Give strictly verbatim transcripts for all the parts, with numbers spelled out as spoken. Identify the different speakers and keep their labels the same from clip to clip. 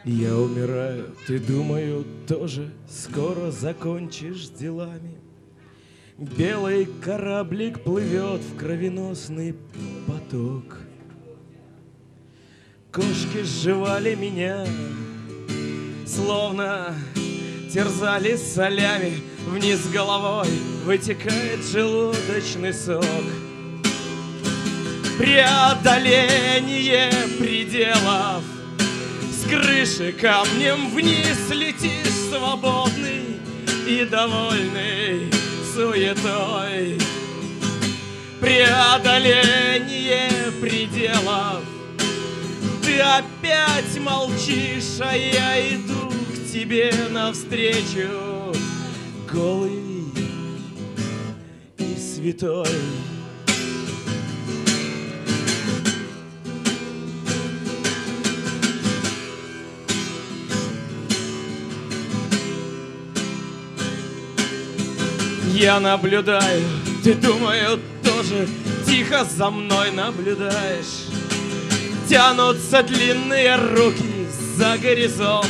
Speaker 1: Я умираю, ты, думаю, тоже скоро закончишь делами. Белый кораблик плывет в кровеносный поток. Кошки сживали меня, словно терзали солями. Вниз головой вытекает желудочный сок. Преодоление пределов. С крыши камнем вниз летишь свободный и довольный суетой. Преодоление пределов. Ты опять молчишь, а я иду к тебе навстречу, голый и святой. Я наблюдаю, ты, думаю, тоже тихо за мной наблюдаешь. Тянутся длинные руки за горизонт.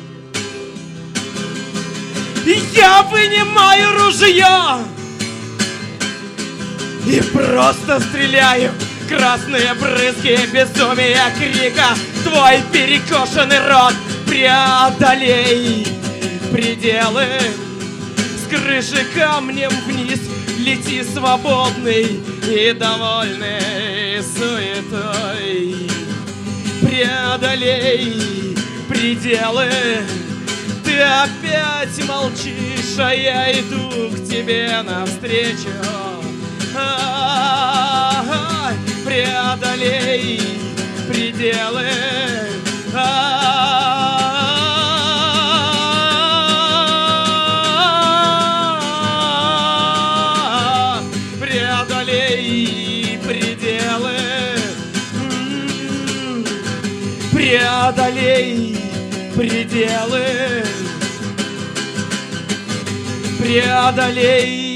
Speaker 1: И я вынимаю ружье и просто стреляю. Красные брызги, безумия, крика. Твой перекошенный рот, преодолей пределы. С крыши камнем вниз лети свободный и довольный суетой. Преодолей пределы. Ты опять молчишь, а я иду к тебе навстречу. А-а-а, преодолей пределы. А-а-а, преодолей пределы. Преодолей пределы. Преодолей